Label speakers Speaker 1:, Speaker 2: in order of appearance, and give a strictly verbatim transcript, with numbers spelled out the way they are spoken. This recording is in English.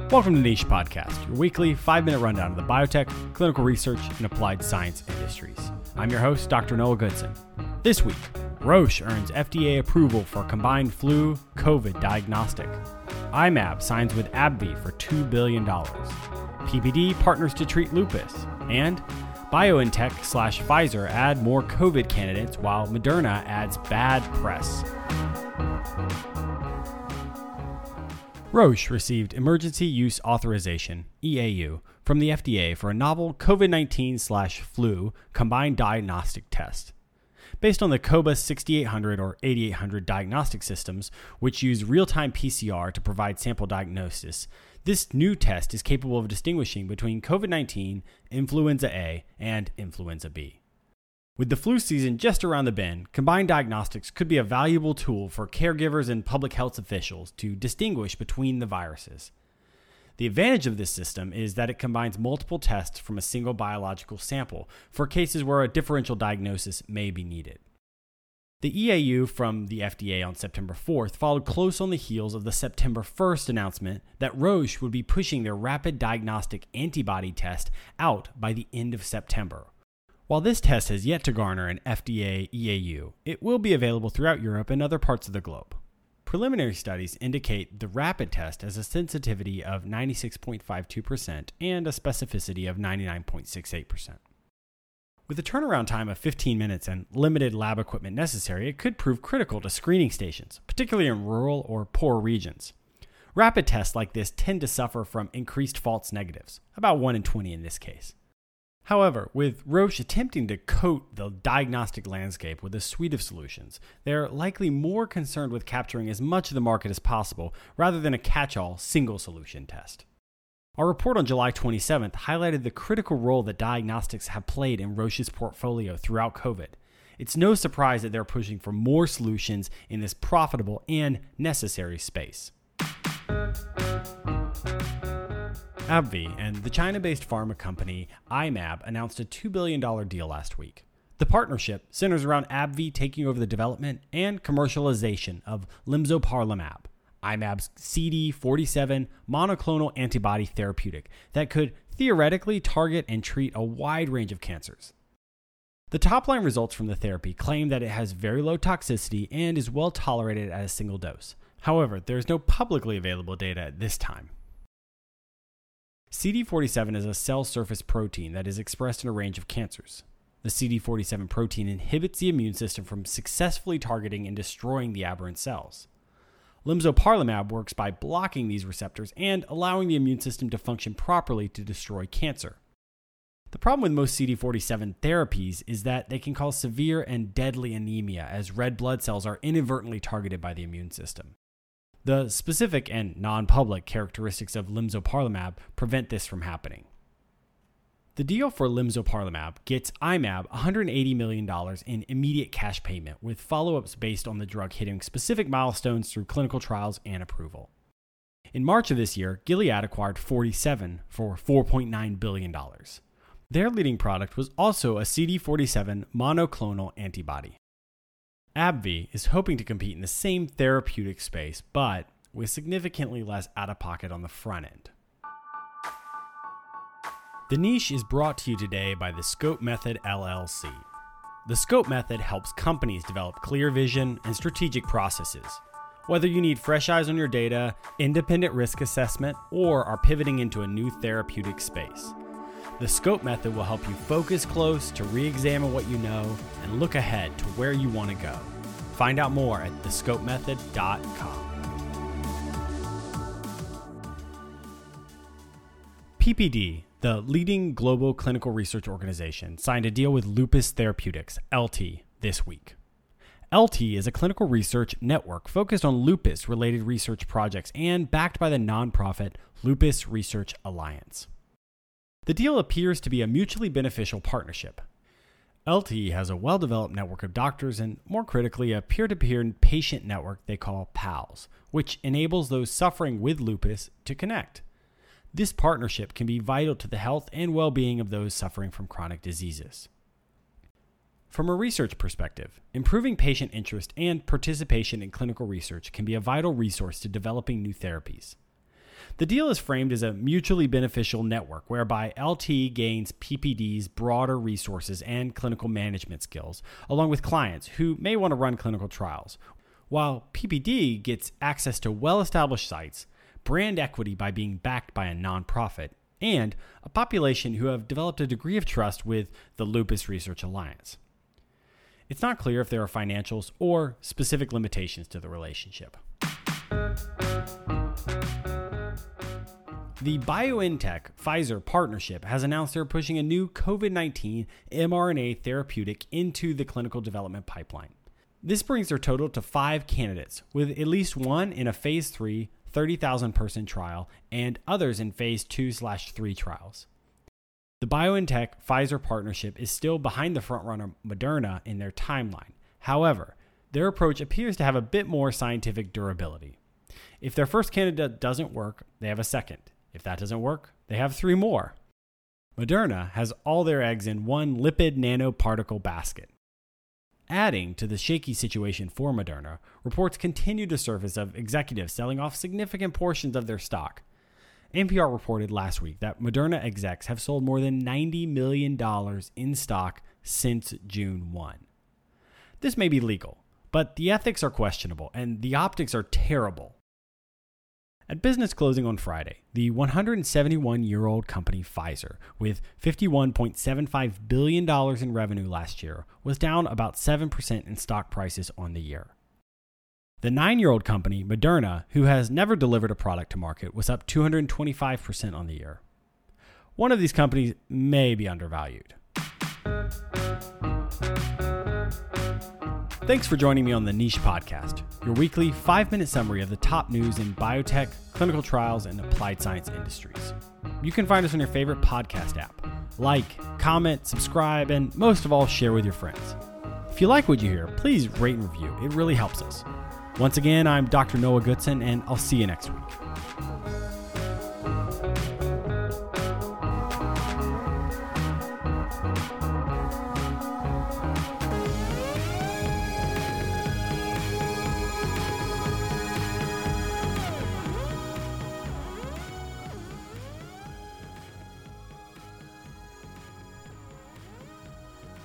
Speaker 1: Welcome to Niche Podcast, your weekly five-minute rundown of the biotech, clinical research, and applied science industries. I'm your host, Doctor Noah Goodson. This week, Roche earns F D A approval for combined flu-COVID diagnostic. I mab signs with AbbVie for two billion dollars. P P D partners to treat lupus. And BioNTech slash Pfizer add more COVID candidates while Moderna adds bad press. Roche received Emergency Use Authorization, E A U, from the F D A for a novel COVID nineteen slash flu combined diagnostic test. Based on the Cobas sixty-eight hundred or eighty-eight hundred diagnostic systems, which use real-time P C R to provide sample diagnosis, this new test is capable of distinguishing between COVID nineteen, influenza A, and influenza B. With the flu season just around the bend, combined diagnostics could be a valuable tool for caregivers and public health officials to distinguish between the viruses. The advantage of this system is that it combines multiple tests from a single biological sample for cases where a differential diagnosis may be needed. The E A U from the F D A on September fourth followed close on the heels of the September first announcement that Roche would be pushing their rapid diagnostic antibody test out by the end of September. While this test has yet to garner an F D A E A U, it will be available throughout Europe and other parts of the globe. Preliminary studies indicate the rapid test has a sensitivity of ninety-six point five two percent and a specificity of ninety-nine point six eight percent. With a turnaround time of fifteen minutes and limited lab equipment necessary, it could prove critical to screening stations, particularly in rural or poor regions. Rapid tests like this tend to suffer from increased false negatives, about one in twenty in this case. However, with Roche attempting to coat the diagnostic landscape with a suite of solutions, they're likely more concerned with capturing as much of the market as possible rather than a catch-all single solution test. Our report on July twenty-seventh highlighted the critical role that diagnostics have played in Roche's portfolio throughout COVID. It's no surprise that they're pushing for more solutions in this profitable and necessary space. AbbVie and the China-based pharma company I mab announced a two billion dollars deal last week. The partnership centers around AbbVie taking over the development and commercialization of lemzoparlimab, I mab's C D forty-seven monoclonal antibody therapeutic that could theoretically target and treat a wide range of cancers. The top-line results from the therapy claim that it has very low toxicity and is well tolerated at a single dose. However, there is no publicly available data at this time. C D forty-seven is a cell surface protein that is expressed in a range of cancers. The C D forty-seven protein inhibits the immune system from successfully targeting and destroying the aberrant cells. Lemzoparlimab works by blocking these receptors and allowing the immune system to function properly to destroy cancer. The problem with most C D forty-seven therapies is that they can cause severe and deadly anemia as red blood cells are inadvertently targeted by the immune system. The specific and non-public characteristics of lemzoparlimab prevent this from happening. The deal for lemzoparlimab gets I mab one hundred eighty million dollars in immediate cash payment with follow-ups based on the drug hitting specific milestones through clinical trials and approval. In March of this year, Gilead acquired forty-seven for four point nine billion dollars. Their leading product was also a C D forty-seven monoclonal antibody. AbbVie is hoping to compete in the same therapeutic space, but with significantly less out-of-pocket on the front end. The Niche is brought to you today by the Scope Method L L C. The Scope Method helps companies develop clear vision and strategic processes. Whether you need fresh eyes on your data, independent risk assessment, or are pivoting into a new therapeutic space, the Scope Method will help you focus close to re-examine what you know and look ahead to where you want to go. Find out more at the scope method dot com. P P D, the leading global clinical research organization, signed a deal with Lupus Therapeutics, L T, this week. L T is a clinical research network focused on lupus-related research projects and backed by the nonprofit Lupus Research Alliance. The deal appears to be a mutually beneficial partnership. L T has a well-developed network of doctors and, more critically, a peer-to-peer patient network they call PALS, which enables those suffering with lupus to connect. This partnership can be vital to the health and well-being of those suffering from chronic diseases. From a research perspective, improving patient interest and participation in clinical research can be a vital resource to developing new therapies. The deal is framed as a mutually beneficial network whereby L T gains P P D's broader resources and clinical management skills, along with clients who may want to run clinical trials, while P P D gets access to well-established sites, brand equity by being backed by a nonprofit, and a population who have developed a degree of trust with the Lupus Research Alliance. It's not clear if there are financials or specific limitations to the relationship. The BioNTech-Pfizer partnership has announced they're pushing a new COVID nineteen mRNA therapeutic into the clinical development pipeline. This brings their total to five candidates, with at least one in a phase three, thirty thousand person trial and others in phase two slash three trials. The BioNTech-Pfizer partnership is still behind the frontrunner Moderna in their timeline. However, their approach appears to have a bit more scientific durability. If their first candidate doesn't work, they have a second. If that doesn't work, they have three more. Moderna has all their eggs in one lipid nanoparticle basket. Adding to the shaky situation for Moderna, reports continue to surface of executives selling off significant portions of their stock. N P R reported last week that Moderna execs have sold more than ninety million dollars in stock since June first. This may be legal, but the ethics are questionable and the optics are terrible. At business closing on Friday, the one hundred seventy-one-year-old company Pfizer, with fifty-one point seven five billion dollars in revenue last year, was down about seven percent in stock prices on the year. The nine-year-old company Moderna, who has never delivered a product to market, was up two hundred twenty-five percent on the year. One of these companies may be undervalued. Thanks for joining me on the Niche Podcast, your weekly five-minute summary of the top news in biotech, clinical trials, and applied science industries. You can find us on your favorite podcast app. Like, comment, subscribe, and most of all, share with your friends. If you like what you hear, please rate and review. It really helps us. Once again, I'm Doctor Noah Goodson, and I'll see you next week.